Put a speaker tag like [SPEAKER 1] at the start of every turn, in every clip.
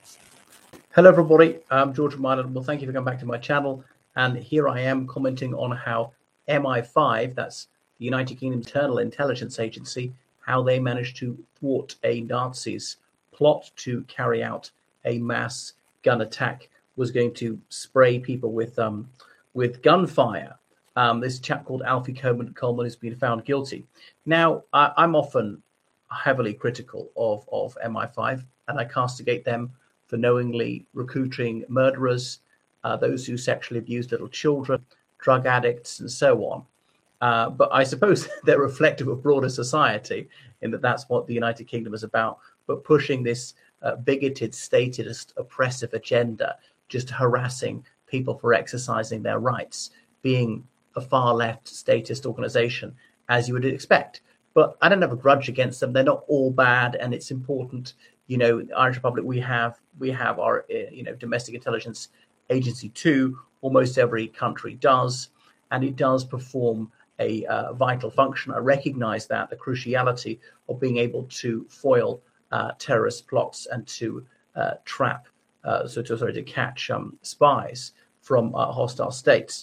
[SPEAKER 1] Hello, everybody. I'm George from Ireland. Well, thank you for coming back to my channel. And here I am commenting on how MI5, that's the United Kingdom Internal Intelligence Agency, how they managed to thwart a Nazi's plot to carry out a mass gun attack, was going to spray people with gunfire. This chap called Alfie Coleman has been found guilty. Now, I'm often heavily critical of MI5, and I castigate them for knowingly recruiting murderers, those who sexually abuse little children, drug addicts, and so on. But I suppose they're reflective of broader society in that that's what the United Kingdom is about, but pushing this bigoted, statist, oppressive agenda, just harassing people for exercising their rights, being a far-left statist organization, as you would expect. But I don't have a grudge against them. They're not all bad, and it's important. Irish Republic, we have our domestic intelligence agency too. Almost every country does, and it does perform a vital function. I recognise that the cruciality of being able to foil terrorist plots and to to catch spies from hostile states.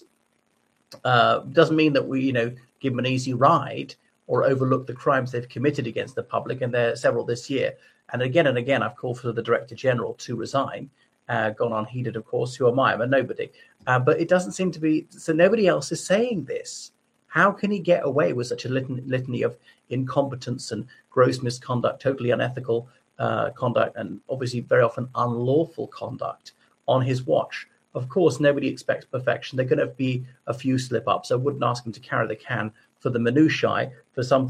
[SPEAKER 1] Doesn't mean that we give them an easy ride or overlook the crimes they've committed against the public, and there are several this year. And again, I've called for the Director General to resign, gone unheeded, of course. Who am I? I'm a nobody. But it doesn't seem to be, so nobody else is saying this. How can he get away with such a litany of incompetence and gross misconduct, totally unethical conduct, and obviously very often unlawful conduct on his watch? Of course, nobody expects perfection. There are going to be a few slip-ups. I wouldn't ask him to carry the can for the minutiae, for some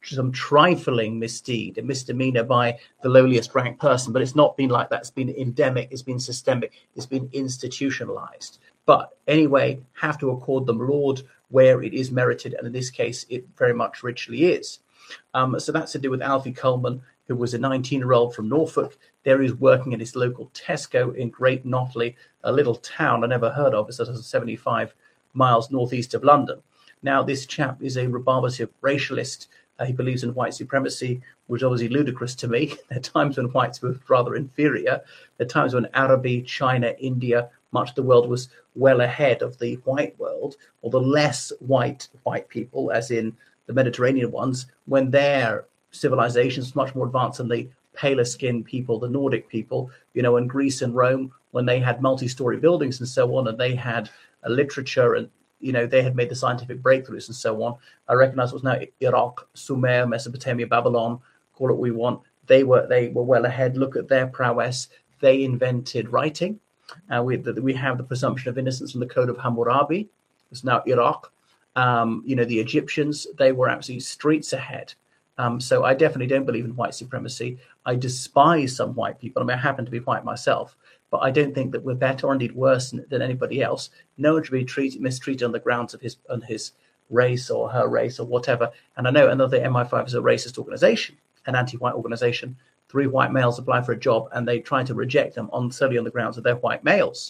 [SPEAKER 1] trifling misdeed, a misdemeanor by the lowliest ranked person. But it's not been like that. It's been endemic. It's been systemic. It's been institutionalized. But anyway, have to accord them laud where it is merited. And in this case, it very much richly is. So that's to do with Alfie Coleman, who was a 19-year-old from Norfolk. There he is working at his local Tesco in Great Notley, a little town I never heard of. It's 75 miles northeast of London. Now, this chap is a rebarbative racialist. He believes in white supremacy, which is obviously ludicrous to me. There are times when whites were rather inferior. There are times when Araby, China, India, much of the world was well ahead of the white world, or the less white people, as in the Mediterranean ones, when their civilizations much more advanced than the paler skinned people, the Nordic people, in Greece and Rome, when they had multi-story buildings and so on, and they had a literature, and they had made the scientific breakthroughs and so on. I recognize what's now Iraq, Sumer, Mesopotamia, Babylon, call it what we want. They were well ahead. Look at their prowess. They invented writing. We have the presumption of innocence in the Code of Hammurabi. It's now Iraq. The Egyptians, they were absolutely streets ahead. So I definitely don't believe in white supremacy. I despise some white people. I mean, I happen to be white myself, but I don't think that we're better or indeed worse than anybody else. No one should be mistreated on the grounds of his race or her race or whatever. And I know another MI5 is a racist organization, an anti-white organization. 3 white males apply for a job and they try to reject them solely on the grounds of they're white males.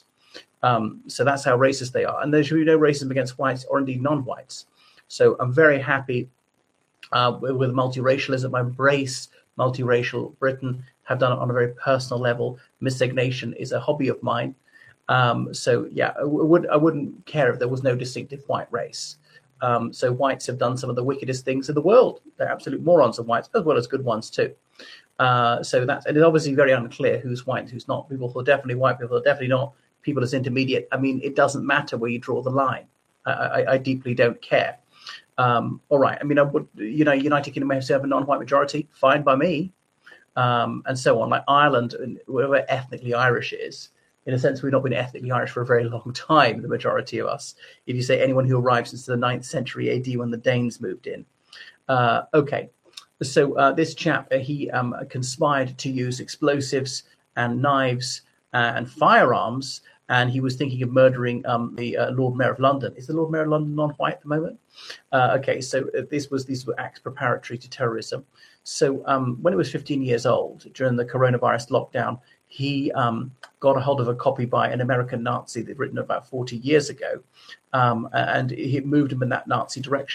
[SPEAKER 1] So that's how racist they are. And there should be no racism against whites or indeed non-whites. So I'm very happy with multiracialism. I embrace multiracial Britain, have done it on a very personal level. Miscegnation is a hobby of mine. So yeah, I wouldn't care if there was no distinctive white race. So whites have done some of the wickedest things in the world. They're absolute morons, and whites, as well as good ones too. So it's obviously very unclear who's white and who's not. People who are definitely white, people who are definitely not. People as intermediate. I mean, it doesn't matter where you draw the line. I deeply don't care. All right. I mean, I would, United Kingdom may have a non-white majority. Fine by me. And so on. Like Ireland, wherever ethnically Irish is, in a sense, we've not been ethnically Irish for a very long time, the majority of us. If you say anyone who arrived since the 9th century AD when the Danes moved in. Okay. So this chap, he conspired to use explosives and knives and firearms, and he was thinking of murdering the Lord Mayor of London. Is the Lord Mayor of London non-white at the moment? Okay, so these were acts preparatory to terrorism. So when he was 15 years old, during the coronavirus lockdown, he got a hold of a copy by an American Nazi that he'd written about 40 years ago, and he moved him in that Nazi direction.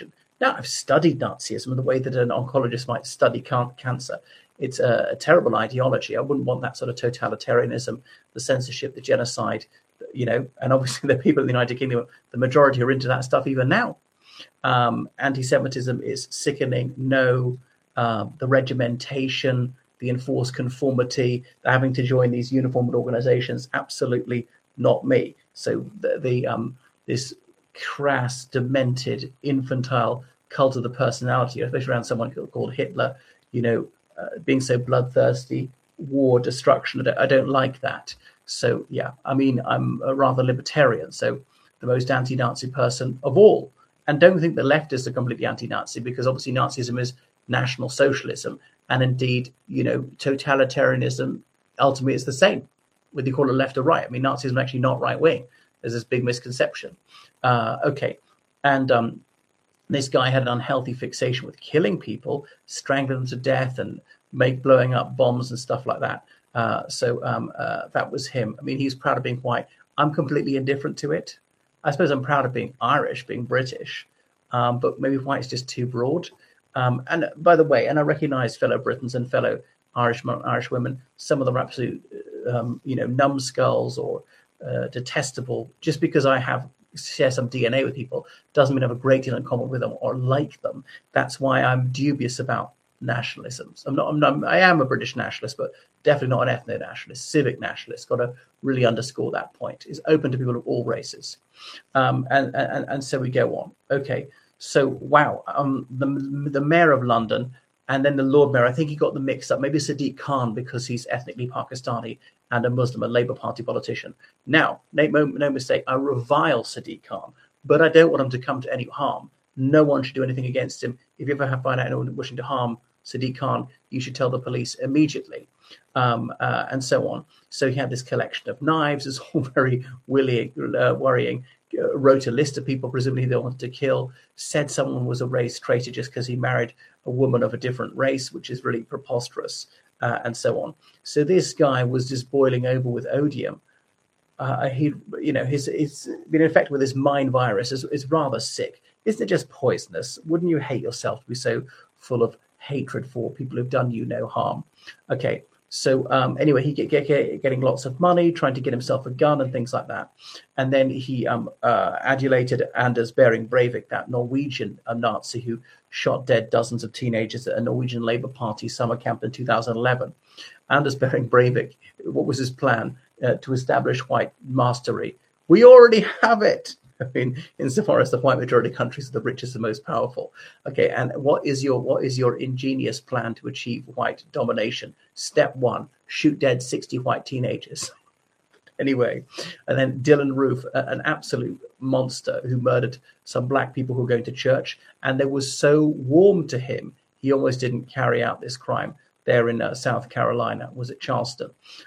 [SPEAKER 1] Now, I've studied Nazism the way that an oncologist might study cancer. It's a terrible ideology. I wouldn't want that sort of totalitarianism, the censorship, the genocide, and obviously the people in the United Kingdom, the majority are into that stuff even now. Anti-Semitism is sickening. No, the regimentation, the enforced conformity, having to join these uniformed organizations, absolutely not me. So this crass, demented, infantile cult of the personality, especially around someone called Hitler, being so bloodthirsty, war, destruction. I don't like that. So, yeah, I mean, I'm a rather libertarian, so the most anti-Nazi person of all. And don't think the leftists are completely anti-Nazi, because obviously Nazism is National Socialism. And indeed, totalitarianism ultimately is the same, whether you call it left or right. I mean, Nazism is actually not right-wing. There's this big misconception. Okay. And this guy had an unhealthy fixation with killing people, strangling them to death and blowing up bombs and stuff like that. So that was him. I mean, he's proud of being white. I'm completely indifferent to it. I suppose I'm proud of being Irish, being British, but maybe white's just too broad. And by the way, and I recognise fellow Britons and fellow Irish women, some of them are absolute, numbskulls or detestable. Just because I share some DNA with people doesn't mean I have a great deal in common with them or like them. That's why I'm dubious about nationalisms. I am a British nationalist, but definitely not an ethno-nationalist, civic nationalist. Got to really underscore that point. Is open to people of all races, and so we go on. Okay, so wow, the mayor of London and then the Lord Mayor. I think he got them mixed up. Maybe Sadiq Khan, because he's ethnically Pakistani and a Muslim, a Labour Party politician. Now, make no mistake, I revile Sadiq Khan, but I don't want him to come to any harm. No one should do anything against him. If you ever find out anyone wishing to harm Sadiq Khan, you should tell the police immediately, and so on. So he had this collection of knives. It's all very worrying. Wrote a list of people presumably they wanted to kill, said someone was a race traitor just because he married a woman of a different race, which is really preposterous, and so on. So this guy was just boiling over with odium. He's been infected with this mind virus. Is rather sick. Isn't it just poisonous? Wouldn't you hate yourself to be so full of hatred for people who've done you no harm? Okay, so anyway, he getting lots of money, trying to get himself a gun and things like that. And then he adulated Anders Behring Breivik, that Norwegian Nazi who shot dead dozens of teenagers at a Norwegian Labour Party summer camp in 2011. Anders Behring Breivik, what was his plan? To establish white mastery. We already have it. I mean, insofar as the white majority countries are the richest and most powerful. Okay, and what is your ingenious plan to achieve white domination? Step one: shoot dead 60 white teenagers. Anyway, and then Dylan Roof, an absolute monster who murdered some black people who were going to church, and they were so warm to him, he almost didn't carry out this crime there in South Carolina. Was it Charleston?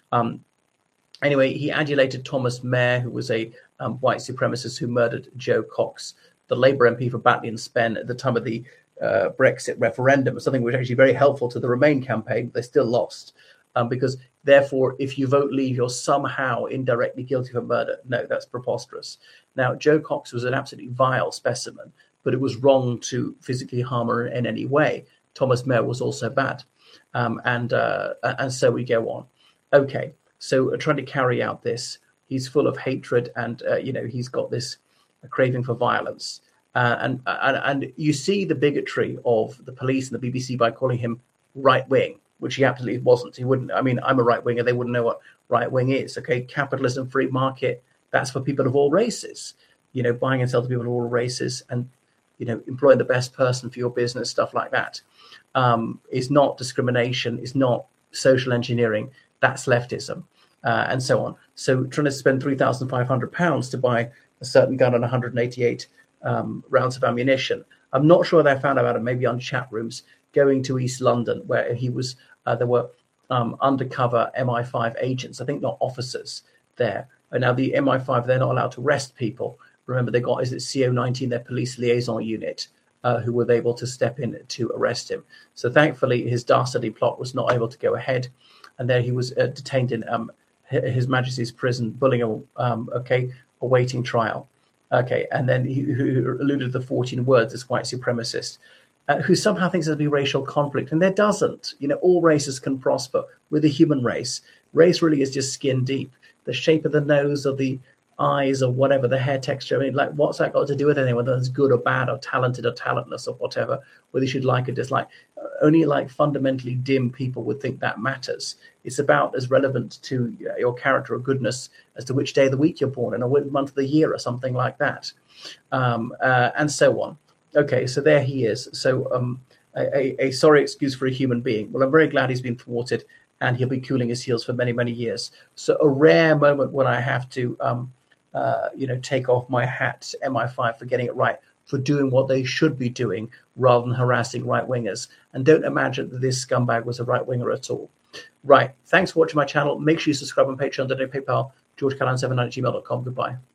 [SPEAKER 1] Anyway, he adulated Thomas Mayer, who was a white supremacist who murdered Joe Cox, the Labour MP for Batley and Spen at the time of the Brexit referendum, something which was actually very helpful to the Remain campaign. They still lost because, therefore, if you vote Leave, you're somehow indirectly guilty of murder. No, that's preposterous. Now, Joe Cox was an absolutely vile specimen, but it was wrong to physically harm her in any way. Thomas Mayer was also bad. And so we go on. Okay. So trying to carry out this, he's full of hatred, and he's got this craving for violence, and you see the bigotry of the police and the BBC by calling him right wing, which he absolutely wasn't. He wouldn't. I mean, I'm a right winger. They wouldn't know what right wing is. Okay, capitalism, free market. That's for people of all races. Buying and selling to people of all races, and employing the best person for your business, stuff like that, is not discrimination. Is not social engineering. That's leftism. And so on. So trying to spend £3,500 to buy a certain gun and 188 rounds of ammunition. I'm not sure they found out about it, maybe on chat rooms, going to East London, where he was, there were undercover MI5 agents, I think not officers there. And now the MI5, they're not allowed to arrest people. Remember, they got, CO19, their police liaison unit, who were able to step in to arrest him. So thankfully, his dastardly plot was not able to go ahead. And there he was detained in His Majesty's prison, Bullingham, awaiting trial. Okay, and then who alluded to the 14 words as white supremacist, who somehow thinks there'll be racial conflict, and there doesn't. All races can prosper with the human race. Race really is just skin deep. The shape of the nose, or the eyes, or whatever, the hair texture. I mean, like, what's that got to do with anything, whether it's good or bad, or talented or talentless, or whatever, whether you should like or dislike? Only like fundamentally dim people would think that matters. It's about as relevant to your character or goodness as to which day of the week you're born in, or what month of the year, or something like that, and so on. Okay, so there he is. So a sorry excuse for a human being. Well, I'm very glad he's been thwarted, and he'll be cooling his heels for many, many years. So a rare moment when I have to, take off my hat to MI5 for getting it right, for doing what they should be doing rather than harassing right-wingers. And don't imagine that this scumbag was a right-winger at all. Right. Thanks for watching my channel. Make sure you subscribe on Patreon, donate PayPal, georgecallahan79@gmail.com. Goodbye.